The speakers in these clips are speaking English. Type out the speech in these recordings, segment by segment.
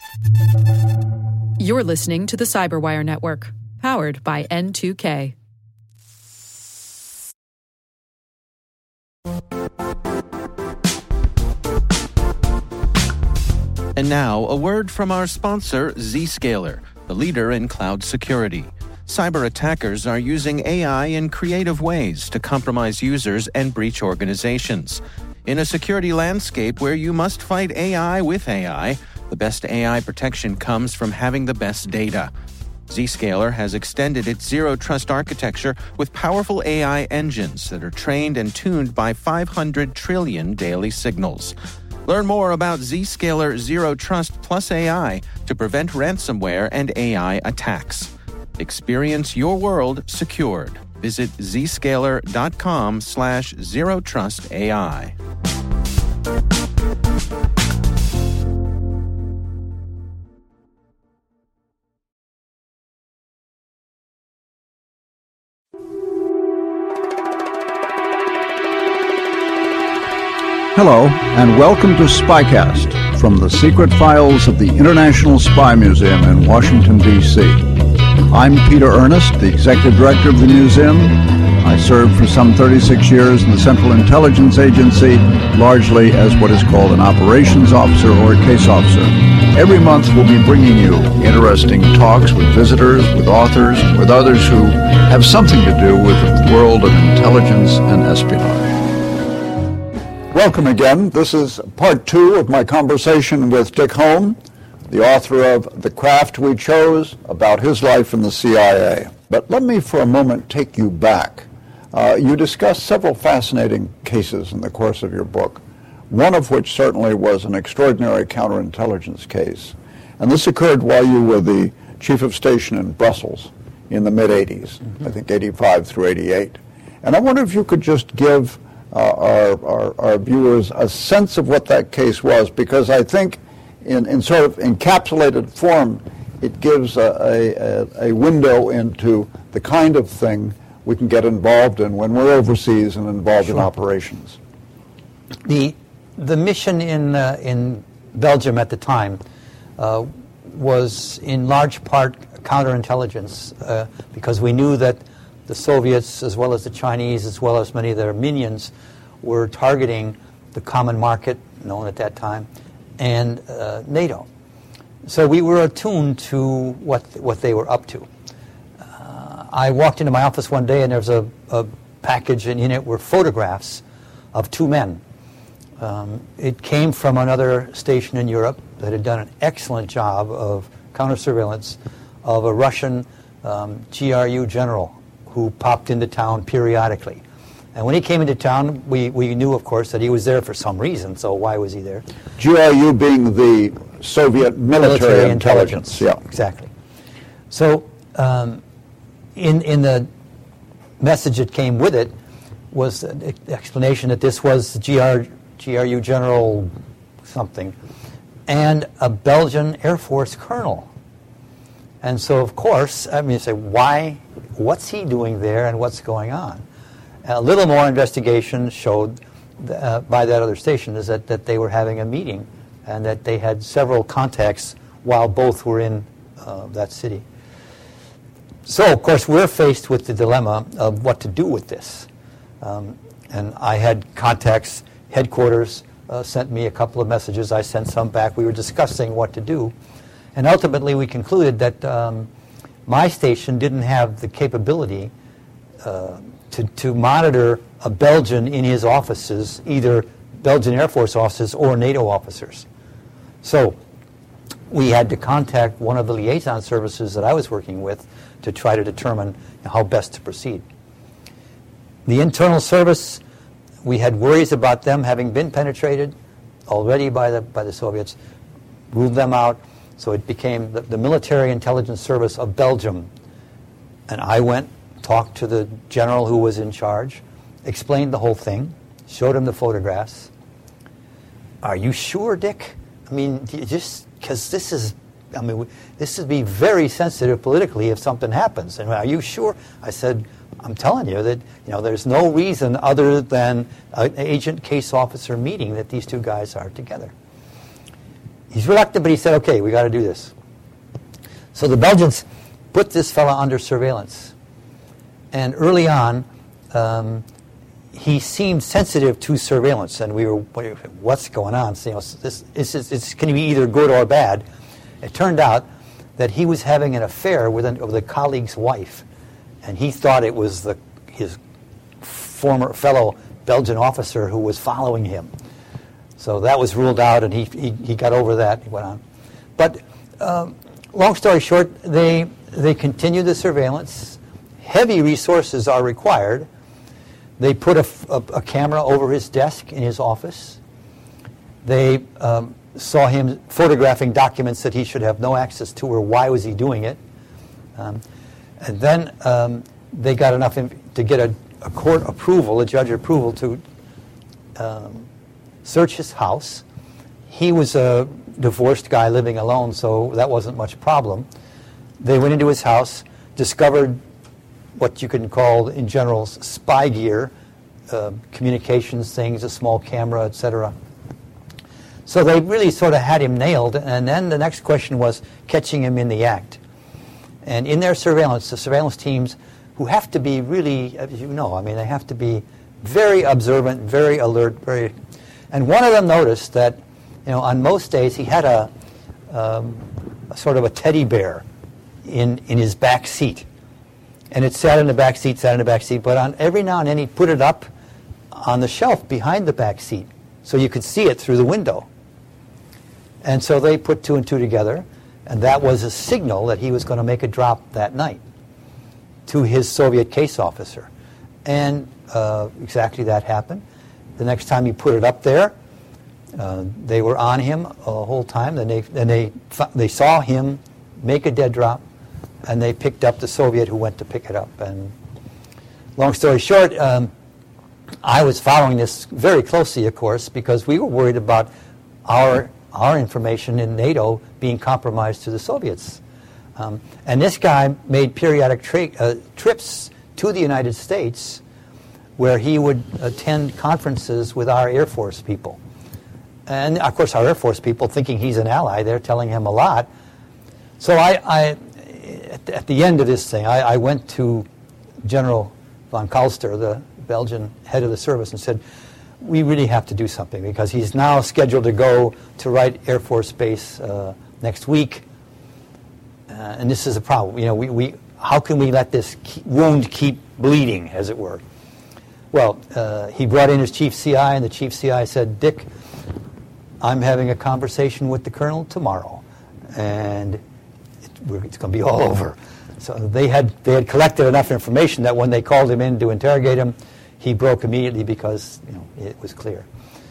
You're listening to the Cyberwire Network, powered by N2K. And now, a word from our sponsor, Zscaler, the leader in cloud security. Cyber attackers are using AI in creative ways to compromise users and breach organizations. In a security landscape where you must fight AI with AI, the best AI protection comes from having the best data. Zscaler has extended its zero-trust architecture with powerful AI engines that are trained and tuned by 500 trillion daily signals. Learn more about Zscaler Zero Trust Plus AI to prevent ransomware and AI attacks. Experience your world secured. Visit zscaler.com/zerotrustai. Hello, and welcome to Spycast from the secret files of the International Spy Museum in Washington, D.C. I'm Peter Ernest, the Executive Director of the museum. I served for some 36 years in the Central Intelligence Agency, largely as what is called an operations officer or a case officer. Every month we'll be bringing you interesting talks with visitors, with authors, with others who have something to do with the world of intelligence and espionage. Welcome again. This is part 2 of my conversation with Dick Holm, the author of The Craft We Chose, about his life in the CIA. But let me for a moment take you back. You discussed several fascinating cases in the course of your book, one of which certainly was an extraordinary counterintelligence case. And this occurred while you were the chief of station in Brussels in the mid-'80s, I think 85 through 88. And I wonder if you could just give our viewers a sense of what that case was, because I think in sort of encapsulated form, it gives a window into the kind of thing we can get involved in when we're overseas and involved in operations. The mission in Belgium at the time was in large part counterintelligence, because we knew that the Soviets, as well as the Chinese, as well as many of their minions, were targeting the common market, known at that time, and NATO. So we were attuned to what they were up to. I walked into my office one day, and there was a package, and in it were photographs of 2 men. It came from another station in Europe that had done an excellent job of counter-surveillance of a Russian GRU general who popped into town periodically. And when he came into town, we knew, of course, that he was there for some reason, so why was he there? GRU being the Soviet military intelligence. Yeah, exactly. So in the message that came with it was an explanation that this was GRU General something and a Belgian Air Force colonel. And so, of course, I mean, you say, why? What's he doing there, and what's going on? A little more investigation showed by that other station is that they were having a meeting, and that they had several contacts while both were in that city. So, of course, we're faced with the dilemma of what to do with this. And I had contacts, headquarters sent me a couple of messages. I sent some back. We were discussing what to do. And ultimately, we concluded that my station didn't have the capability to monitor a Belgian in his offices, either Belgian Air Force offices or NATO officers. So we had to contact one of the liaison services that I was working with to try to determine how best to proceed. The internal service, we had worries about them having been penetrated already by the Soviets, ruled them out. So it became the Military Intelligence Service of Belgium. And I went, talked to the general who was in charge, explained the whole thing, showed him the photographs. Are you sure, Dick? I mean, just because this would be very sensitive politically if something happens. And are you sure? I said, I'm telling you that there's no reason other than an agent case officer meeting that these 2 guys are together. he's reluctant, but he said, okay, we got to do this. So the Belgians put this fellow under surveillance. And early on, he seemed sensitive to surveillance, and we were, what's going on? So, this can be either good or bad. It turned out that he was having an affair with a colleague's wife, and he thought it was his former fellow Belgian officer who was following him. So that was ruled out, and he got over that. He went on. But long story short, they continued the surveillance. Heavy resources are required. They put a camera over his desk in his office. They saw him photographing documents that he should have no access to, or why was he doing it. And then they got enough to get a court approval, a judge approval to search his house. He was a divorced guy living alone, so that wasn't much problem. They went into his house, discovered what you can call, in general, spy gear, communications things, a small camera, etc. So they really sort of had him nailed, and then the next question was catching him in the act. And in their surveillance, the surveillance teams, who have to be really, as you know, I mean, they have to be very observant, very alert, and one of them noticed that, on most days he had a sort of a teddy bear in his back seat. And it sat in the back seat, but every now and then he'd put it up on the shelf behind the back seat so you could see it through the window. And so they put two and two together, and that was a signal that he was going to make a drop that night to his Soviet case officer. And exactly that happened. The next time he put it up there, they were on him the whole time. Then they saw him make a dead drop, and they picked up the Soviet who went to pick it up. And long story short, I was following this very closely, of course, because we were worried about our information in NATO being compromised to the Soviets. And this guy made periodic trips to the United States where he would attend conferences with our Air Force people. And, of course, our Air Force people, thinking he's an ally, they're telling him a lot. So at the end of this thing, I went to General von Kalster, the Belgian head of the service, and said, we really have to do something because he's now scheduled to go to Wright Air Force Base next week, and this is a problem. How can we let this wound keep bleeding, as it were? Well, he brought in his chief CI, and the chief CI said, Dick, I'm having a conversation with the colonel tomorrow, and it's going to be all over. So they had collected enough information that when they called him in to interrogate him, he broke immediately because it was clear.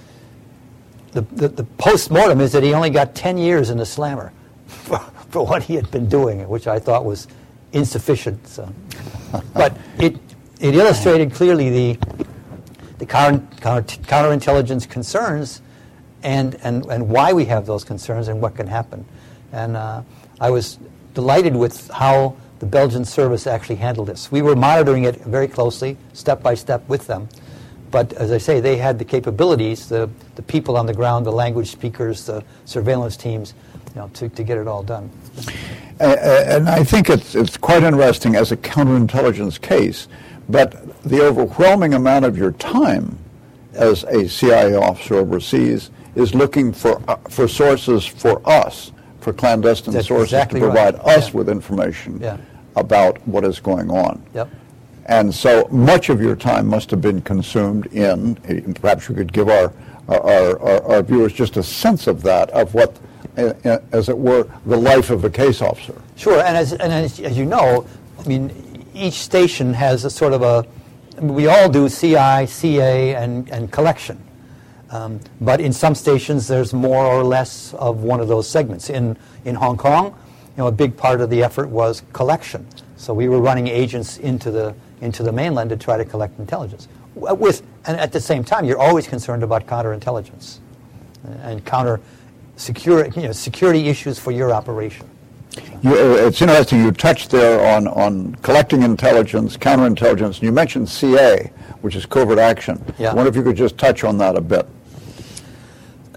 The post-mortem is that he only got 10 years in the slammer for what he had been doing, which I thought was insufficient. So. But it illustrated clearly the counterintelligence concerns and why we have those concerns and what can happen. And I was delighted with how the Belgian service actually handled this. We were monitoring it very closely, step by step with them. But as I say, they had the capabilities, the people on the ground, the language speakers, the surveillance teams, to get it all done. And I think it's quite interesting as a counterintelligence case, but the overwhelming amount of your time as a CIA officer overseas is looking for sources for us, for clandestine sources exactly to provide us with information about what is going on. Yep. And so much of your time must have been consumed in, perhaps you could give our viewers just a sense of that, of what, as it were, the life of a case officer. Sure, and as you know, I mean, each station has a sort of we all do CI, CA, and collection. But in some stations, there's more or less of one of those segments. In Hong Kong, a big part of the effort was collection. So we were running agents into the mainland to try to collect intelligence. And at the same time, you're always concerned about counterintelligence and security issues for your operation. It's interesting you touched there on collecting intelligence, counterintelligence, and you mentioned CA, which is covert action. Yeah. I wonder if you could just touch on that a bit.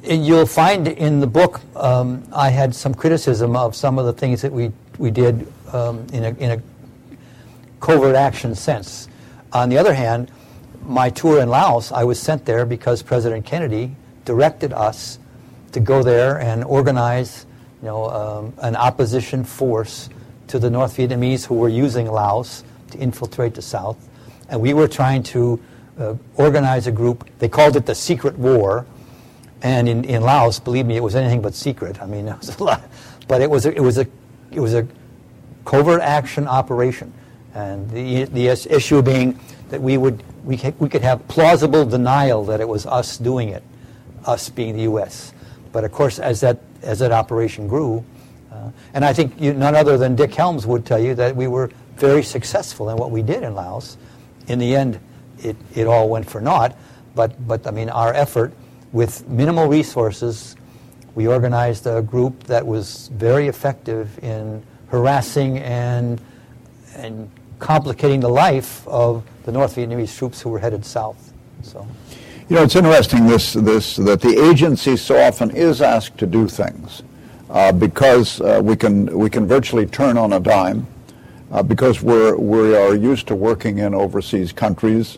you'll find in the book I had some criticism of some of the things that we did in a covert action sense. On the other hand, my tour in Laos, I was sent there because President Kennedy directed us to go there and organize, an opposition force to the North Vietnamese who were using Laos to infiltrate the South. And we were trying to organize a group. They called it the Secret War. And in Laos, believe me, it was anything but secret. I mean, it was a lot, but it was a covert action operation. And the issue being that we could have plausible denial that it was us doing it, us being the U.S. But of course, as that operation grew, and I think none other than Dick Helms would tell you that we were very successful in what we did in Laos. In the end, it all went for naught. But I mean, our effort with minimal resources, we organized a group that was very effective in harassing and complicating the life of the North Vietnamese troops who were headed south. So, it's interesting that the agency so often is asked to do things because we can virtually turn on a dime because we are used to working in overseas countries.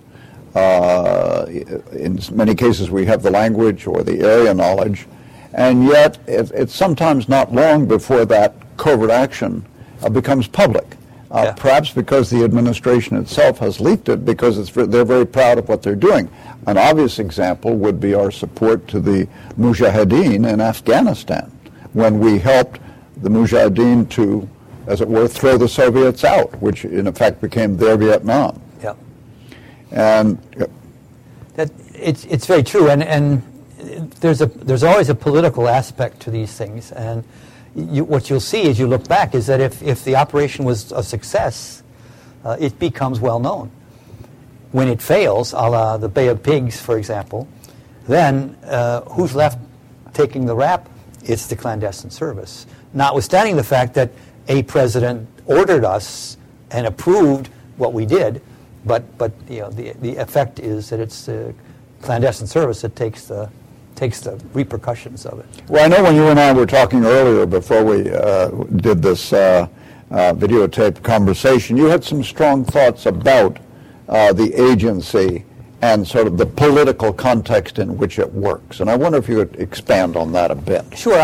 In many cases, we have the language or the area knowledge, and yet it's sometimes not long before that covert action becomes public. Perhaps because the administration itself has leaked it, because they're very proud of what they're doing. An obvious example would be our support to the Mujahideen in Afghanistan, when we helped the Mujahideen to, as it were, throw the Soviets out, which in effect became their Vietnam. Yeah. And that it's very true, and there's always a political aspect to these things, and what you'll see as you look back is that if the operation was a success, it becomes well known. When it fails, a la the Bay of Pigs, for example, then who's left taking the rap? It's the clandestine service. Notwithstanding the fact that a president ordered us and approved what we did, but the effect is that it's the clandestine service that takes the repercussions of it. Well, I know when you and I were talking earlier before we did this videotape conversation, you had some strong thoughts about the agency and sort of the political context in which it works. And I wonder if you would expand on that a bit. Sure.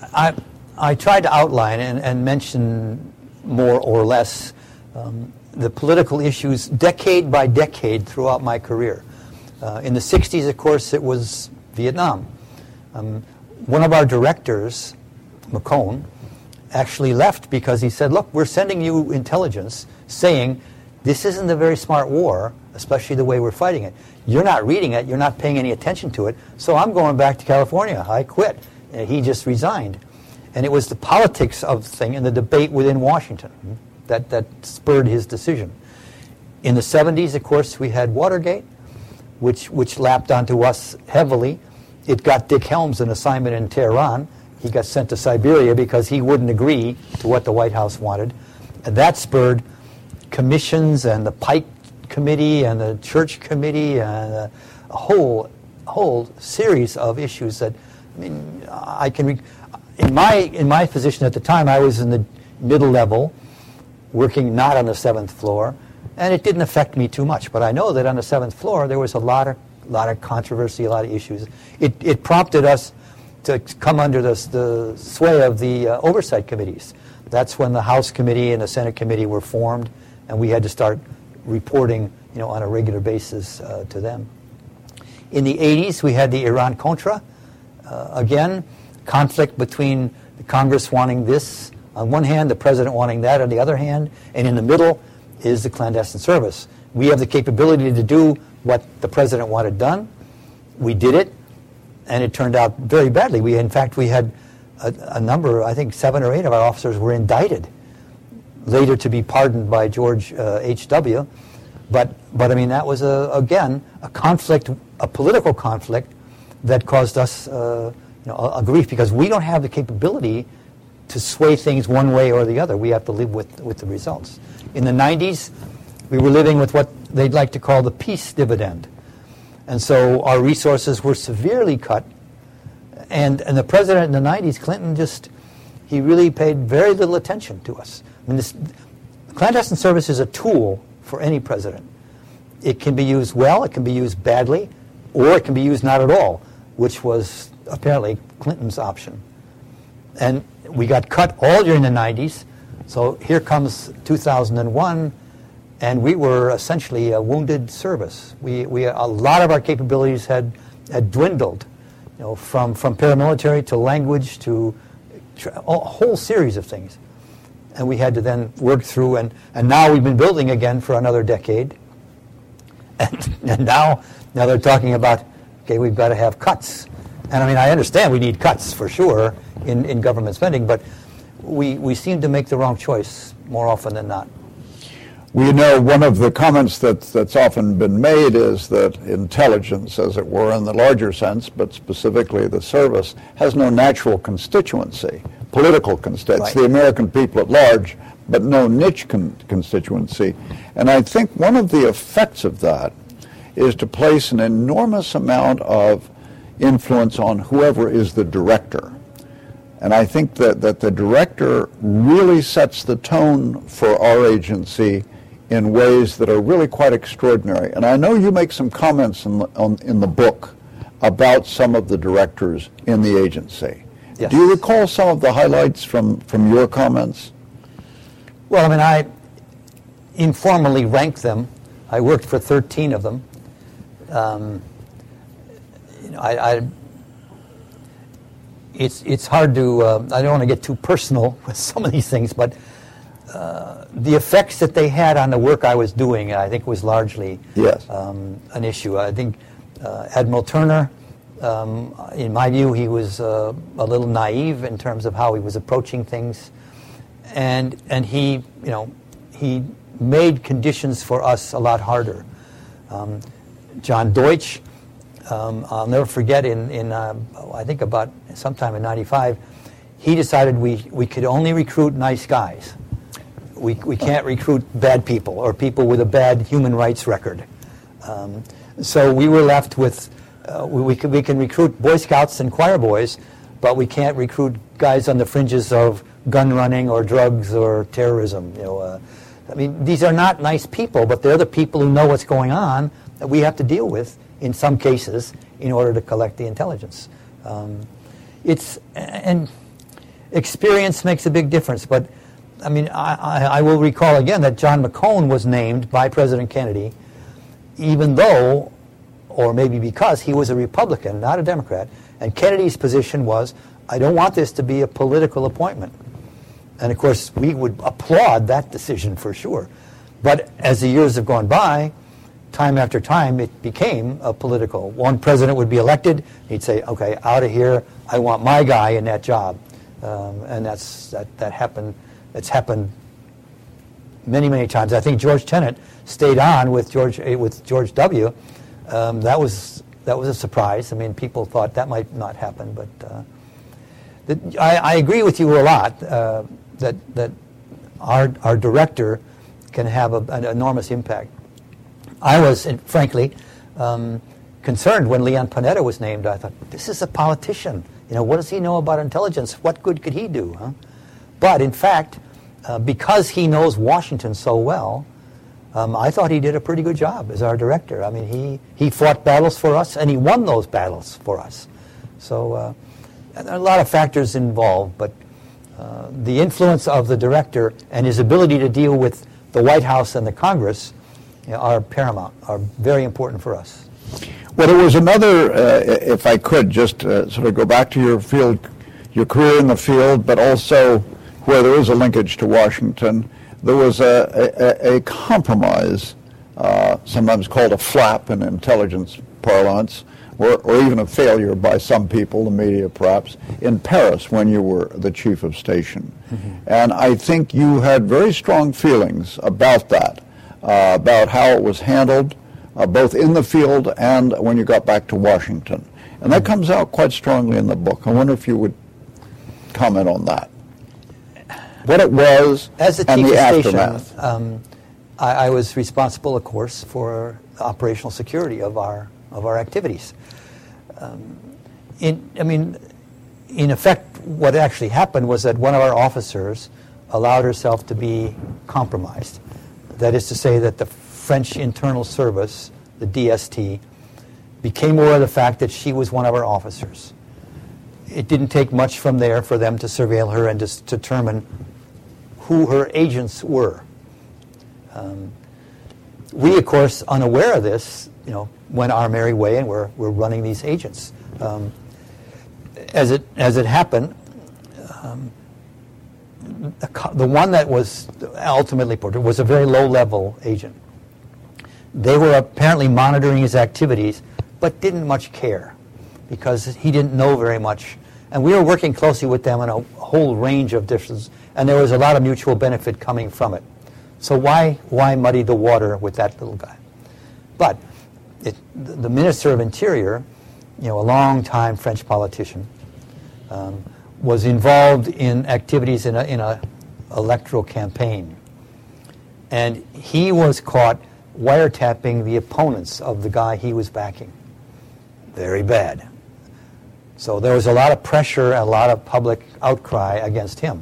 I tried to outline and mention more or less the political issues decade by decade throughout my career. In the 60s, of course, it was Vietnam. One of our directors, McCone, actually left because he said, look, we're sending you intelligence saying this isn't a very smart war, especially the way we're fighting it. You're not reading it, you're not paying any attention to it, so I'm going back to California. I quit. He just resigned. And it was the politics of the thing and the debate within Washington that spurred his decision. In the 70s, of course, we had Watergate, which lapped onto us heavily. It got Dick Helms an assignment in Tehran. He got sent to Siberia because he wouldn't agree to what the White House wanted. And that spurred commissions and the Pike Committee and the Church Committee and a whole series of issues that, I mean, in my position at the time, I was in the middle level, working not on the 7th floor, and it didn't affect me too much. But I know that on the 7th floor, there was a lot of controversy, a lot of issues. It prompted us to come under the sway of the oversight committees. That's when the House Committee and the Senate Committee were formed, and we had to start reporting, on a regular basis to them. In the 80s, we had the Iran-Contra. Again, conflict between the Congress wanting this on one hand, the President wanting that on the other hand, and in the middle is the clandestine service. We have the capability to do what the President wanted done. We did it, and it turned out very badly. We had a number, I think 7 or 8 of our officers were indicted, later to be pardoned by George H.W. But I mean, that was, again, a conflict, a political conflict that caused us a grief, because we don't have the capability to sway things one way or the other. We have to live with the results. In the 90s, we were living with what they'd like to call the peace dividend. And so our resources were severely cut, And the president in the 90s, Clinton, he really paid very little attention to us. I mean, this clandestine service is a tool for any president. It can be used well, it can be used badly, or it can be used not at all, which was apparently Clinton's option. And we got cut all during the 90s, so here comes 2001, and we were essentially a wounded service. A lot of our capabilities had dwindled, from paramilitary to language to a whole series of things. And we had to then work through, and now we've been building again for another decade. And now they're talking about, okay, we've got to have cuts. And I mean, I understand we need cuts for sure in government spending, but we seem to make the wrong choice more often than not. We know one of the comments that's often been made is that intelligence, as it were, in the larger sense, but specifically the service, has no natural constituency, political constituency. Right. The American people at large, but no niche constituency. And I think one of the effects of that is to place an enormous amount of influence on whoever is the director. And I think that the director really sets the tone for our agency in ways that are really quite extraordinary. And I know you make some comments in the book about some of the directors in the agency. Yes. Do you recall some of the highlights from your comments? Well, I mean, I informally ranked them. I worked for 13 of them. It's hard to, I don't want to get too personal with some of these things, but the effects that they had on the work I was doing, I think, was largely an issue. I think Admiral Turner, in my view, he was a little naive in terms of how he was approaching things, and he made conditions for us a lot harder. John Deutsch, I'll never forget, I think about sometime in '95, he decided we could only recruit nice guys. We can't recruit bad people or people with a bad human rights record. So we were left with, we can recruit Boy Scouts and choir boys, but we can't recruit guys on the fringes of gun running or drugs or terrorism. I mean, these are not nice people, but they're the people who know what's going on that we have to deal with in some cases in order to collect the intelligence. And experience makes a big difference, but I mean, I will recall again that John McCone was named by President Kennedy, even though, or maybe because, he was a Republican, not a Democrat, and Kennedy's position was, I don't want this to be a political appointment. And of course, we would applaud that decision for sure. But as the years have gone by, time after time, it became a political. One president would be elected, he'd say, okay, out of here, I want my guy in that job. And that happened. It's happened many, many times. I think George Tenet stayed on with George W. That was a surprise. I mean, people thought that might not happen, but I agree with you a lot that our director can have an enormous impact. I was, frankly, concerned when Leon Panetta was named. I thought, this is a politician. What does he know about intelligence? What good could he do? Huh? But in fact, because he knows Washington so well, I thought he did a pretty good job as our director. I mean, he fought battles for us, and he won those battles for us. So there are a lot of factors involved, but the influence of the director and his ability to deal with the White House and the Congress are paramount, are very important for us. Well, there was another, if I could just sort of go back to your field, your career in the field, but also where there is a linkage to Washington. There was a compromise, sometimes called a flap in intelligence parlance, or even a failure by some people, the media perhaps, in Paris when you were the chief of station. Mm-hmm. And I think you had very strong feelings about that, about how it was handled, both in the field and when you got back to Washington. And that comes out quite strongly in the book. I wonder if you would comment on that. What it was as the and chief the of aftermath. Station, I was responsible, of course, for operational security of our activities. in effect, what actually happened was that one of our officers allowed herself to be compromised. That is to say that the French Internal Service, the DST, became aware of the fact that she was one of our officers. It didn't take much from there for them to surveil her and to determine who her agents were. We, of course, unaware of this, went our merry way, and we're running these agents. As it happened, the one that was ultimately portrayed was a very low-level agent. They were apparently monitoring his activities, but didn't much care because he didn't know very much. And we were working closely with them on a whole range of differences, and there was a lot of mutual benefit coming from it. So why muddy the water with that little guy? But the Minister of Interior, a long-time French politician, was involved in activities in a electoral campaign. And he was caught wiretapping the opponents of the guy he was backing. Very bad. So there was a lot of pressure and a lot of public outcry against him.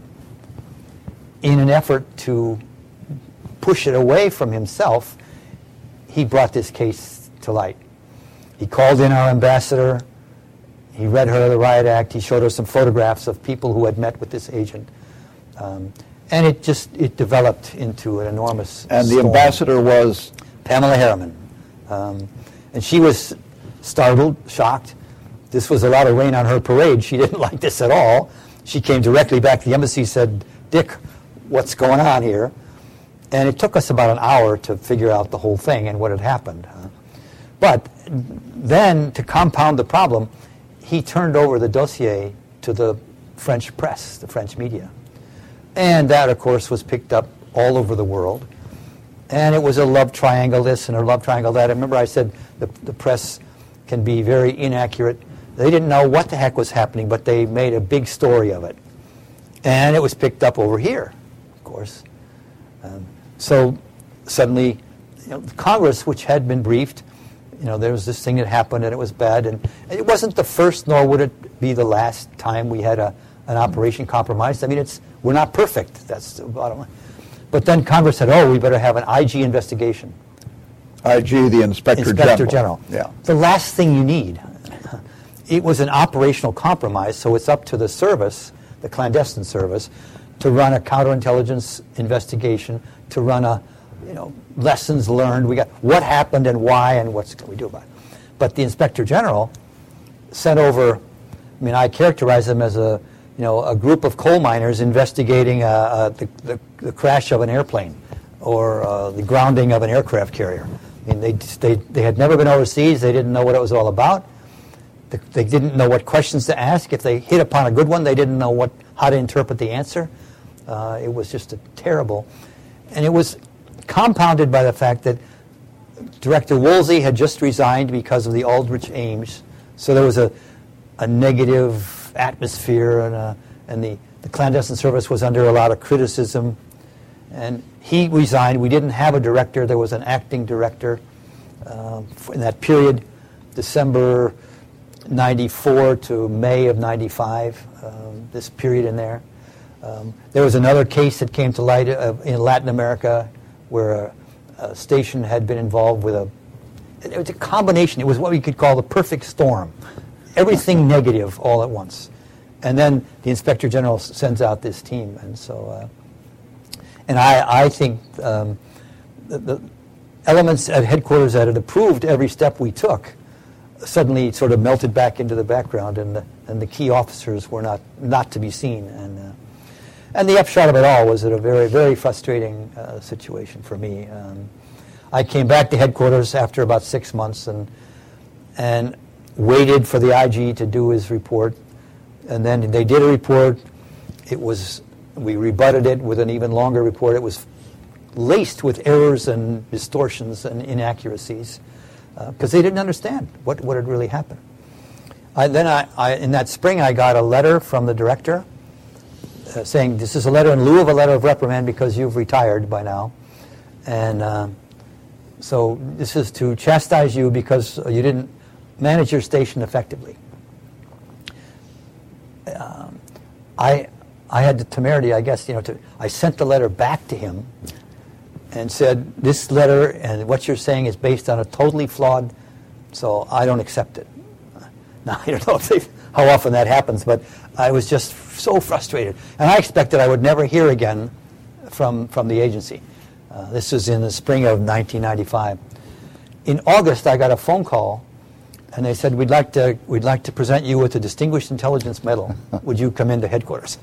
In an effort to push it away from himself, he brought this case to light. He called in our ambassador. He read her the riot act. He showed her some photographs of people who had met with this agent. And it developed into an enormous And storm. the ambassador was? Pamela Harriman. And she was startled, shocked. This was a lot of rain on her parade. She didn't like this at all. She came directly back to the embassy, said, "Dick, what's going on here?" And it took us about an hour to figure out the whole thing and what had happened. But then, to compound the problem, he turned over the dossier to the French press, the French media. And that, of course, was picked up all over the world. And it was a love triangle this and a love triangle that. I remember I said the press can be very inaccurate. They didn't know what the heck was happening, but they made a big story of it. And it was picked up over here, of course. So suddenly, Congress, which had been briefed, there was this thing that happened and it was bad. And it wasn't the first, nor would it be the last time we had an operation compromised. I mean, we're not perfect. That's the bottom line. But then Congress said, we better have an IG investigation. IG, the Inspector General. Yeah. The last thing you need. It was an operational compromise, so it's up to the service, the clandestine service, to run a counterintelligence investigation, to run a, lessons learned. We got what happened and why and what can we do about it. But the Inspector General sent over, I characterize them as a group of coal miners investigating the crash of an airplane or the grounding of an aircraft carrier. They had never been overseas. They didn't know what it was all about. They didn't know what questions to ask. If they hit upon a good one, they didn't know how to interpret the answer. It was just terrible. And it was compounded by the fact that Director Woolsey had just resigned because of the Aldrich Ames. So there was a negative atmosphere, and the clandestine service was under a lot of criticism. And he resigned. We didn't have a director. There was an acting director in that period, December 94 to May of 95, this period in there. There was another case that came to light in Latin America where a station had been involved with it was a combination. It was what we could call the perfect storm. Everything negative all at once. And then the Inspector General sends out this team. And so, and I think the elements at headquarters that had approved every step we took suddenly sort of melted back into the background, and the key officers were not to be seen. And the upshot of it all was a very, very frustrating situation for me. I came back to headquarters after about 6 months and waited for the IG to do his report. And then they did a report. We rebutted it with an even longer report. It was laced with errors and distortions and inaccuracies because they didn't understand what had really happened. Then in that spring, I got a letter from the director saying, this is a letter in lieu of a letter of reprimand because you've retired by now. And so this is to chastise you because you didn't manage your station effectively. I had the temerity, I guess, I sent the letter back to him and said, this letter and what you're saying is based on a totally flawed, so I don't accept it. Now, I don't know how often that happens, but I was just so frustrated. And I expected I would never hear again from the agency. This was in the spring of 1995. In August, I got a phone call, and they said, we'd like to present you with a Distinguished Intelligence Medal. Would you come into headquarters?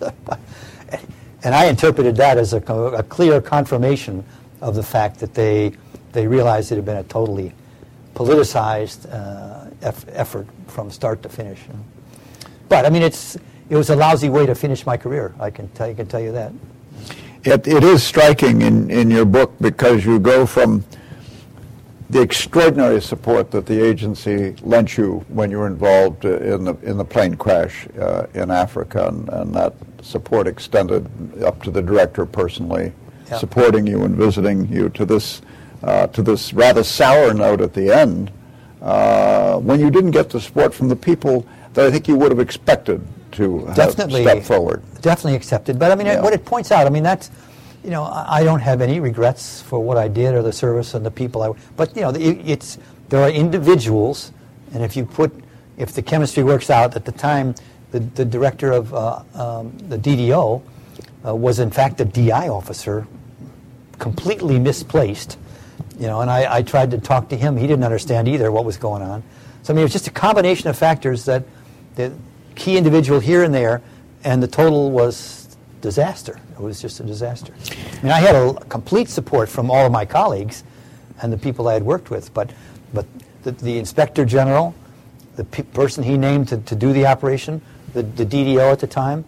And I interpreted that as a clear confirmation of the fact that they realized it had been a totally politicized effort from start to finish. But I mean, it was a lousy way to finish my career. I can tell you that. It is striking in your book because you go from the extraordinary support that the agency lent you when you were involved in the plane crash in Africa, and that support extended up to the director personally, supporting you and visiting you, to this rather sour note at the end, when you didn't get the support from the people that I think you would have expected to have stepped forward. Definitely accepted. But I mean, what it points out, I mean, that's, I don't have any regrets for what I did or the service and the people but there are individuals, and if the chemistry works out, at the time, the director of the DDO was in fact a DI officer, completely misplaced, and I tried to talk to him. He didn't understand either what was going on. So I mean, it was just a combination of factors that the key individual here and there, and the total was disaster. It was just a disaster. I mean, I had a complete support from all of my colleagues and the people I had worked with, but the Inspector General, the person he named to do the operation, the DDO at the time,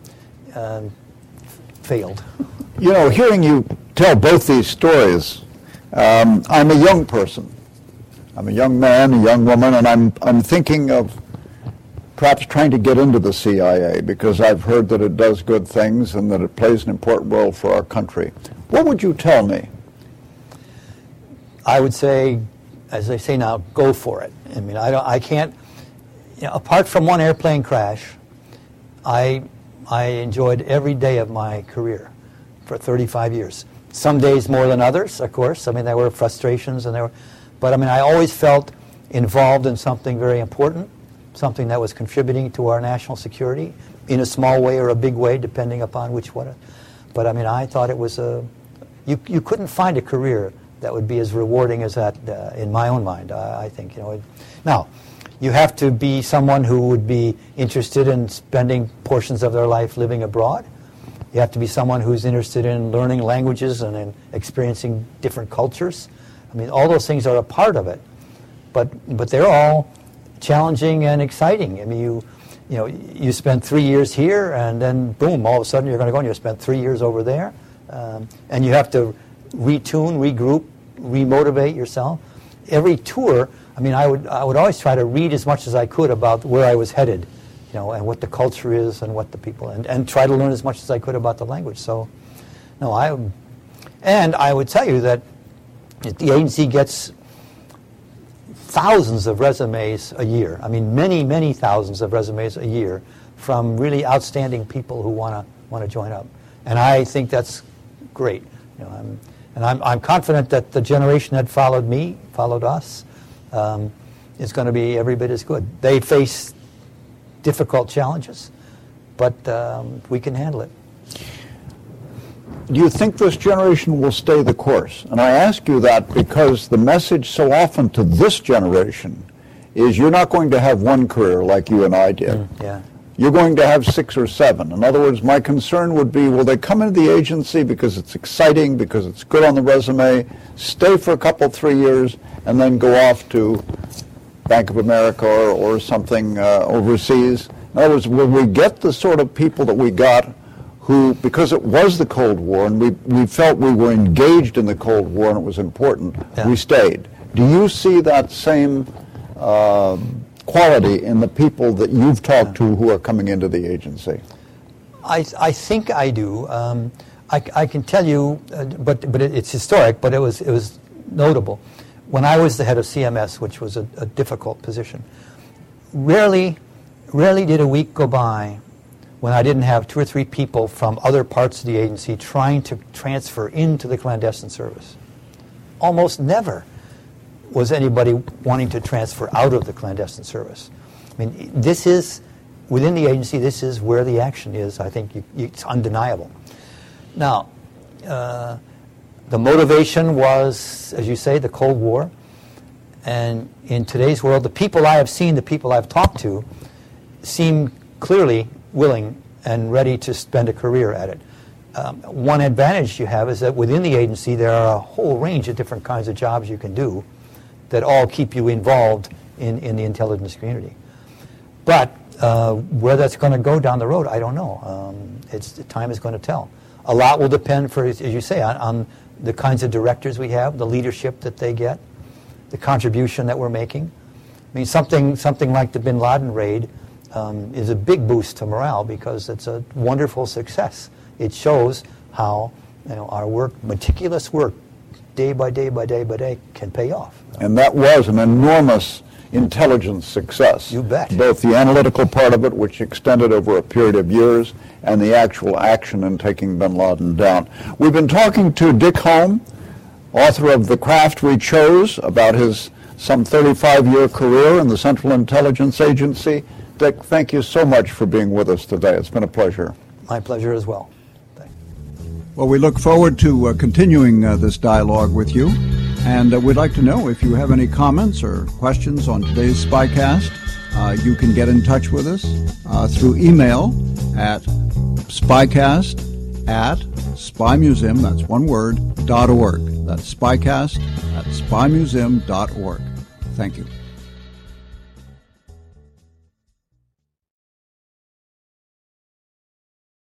failed. Hearing you tell both these stories, I'm a young person. I'm a young man, a young woman, and I'm thinking of perhaps trying to get into the CIA because I've heard that it does good things and that it plays an important role for our country. What would you tell me? I would say, as I say now, go for it. I mean, I can't, apart from one airplane crash, I enjoyed every day of my career for 35 years. Some days more than others, of course. I mean, there were frustrations but I mean, I always felt involved in something very important, something that was contributing to our national security in a small way or a big way, depending upon which one. But I mean, I thought it was you couldn't find a career that would be as rewarding as that in my own mind. I think Now, you have to be someone who would be interested in spending portions of their life living abroad. You have to be someone who's interested in learning languages and in experiencing different cultures. I mean, all those things are a part of it, but they're all challenging and exciting. I mean, you spend 3 years here, and then boom, all of a sudden you're going to go and you spend 3 years over there, and you have to retune, regroup, remotivate yourself. Every tour, I mean, I would always try to read as much as I could about where I was headed, and what the culture is and what the people, and try to learn as much as I could about the language. So, I would tell you that the agency gets thousands of resumes a year. I mean, many, many thousands of resumes a year from really outstanding people who want to join up, and I think that's great. I'm confident that the generation that followed us, is going to be every bit as good. They face difficult challenges, but we can handle it. Do you think this generation will stay the course? And I ask you that because the message so often to this generation is you're not going to have one career like you and I did. You're going to have 6 or 7. In other words, my concern would be, will they come into the agency because it's exciting, because it's good on the resume, stay for a couple, 3 years, and then go off to Bank of America or something overseas? In other words, will we get the sort of people that we got who, because it was the Cold War and we felt we were engaged in the Cold War and it was important, we stayed? Do you see that same quality in the people that you've talked to who are coming into the agency? I think I do. I can tell you, but it's historic, but it was notable. When I was the head of CMS, which was a difficult position, rarely did a week go by when I didn't have 2 or 3 people from other parts of the agency trying to transfer into the clandestine service. Almost never was anybody wanting to transfer out of the clandestine service. I mean, this is, within the agency, this is where the action is. I think it's undeniable. Now, the motivation was, as you say, the Cold War. And in today's world, the people I have seen, the people I've talked to, seem clearly willing and ready to spend a career at it. One advantage you have is that within the agency, there are a whole range of different kinds of jobs you can do that all keep you involved in the intelligence community. But where that's going to go down the road, I don't know. Time is going to tell. A lot will depend, as you say, on the kinds of directors we have, the leadership that they get, the contribution that we're making. I mean, something like the Bin Laden raid is a big boost to morale because it's a wonderful success. It shows how our work, meticulous work, day by day by day by day, can pay off. And that was an enormous intelligence success. You bet. Both the analytical part of it, which extended over a period of years, and the actual action in taking Bin Laden down. We've been talking to Dick Holm, author of The Craft We Chose, about his some 35-year career in the Central Intelligence Agency. Dick, thank you so much for being with us today. It's been a pleasure. My pleasure as well. Well, we look forward to continuing this dialogue with you. And we'd like to know if you have any comments or questions on today's Spycast. You can get in touch with us through email at spycast@spymuseum, that's one word, .org. That's spycast@spymuseum.org. Thank you.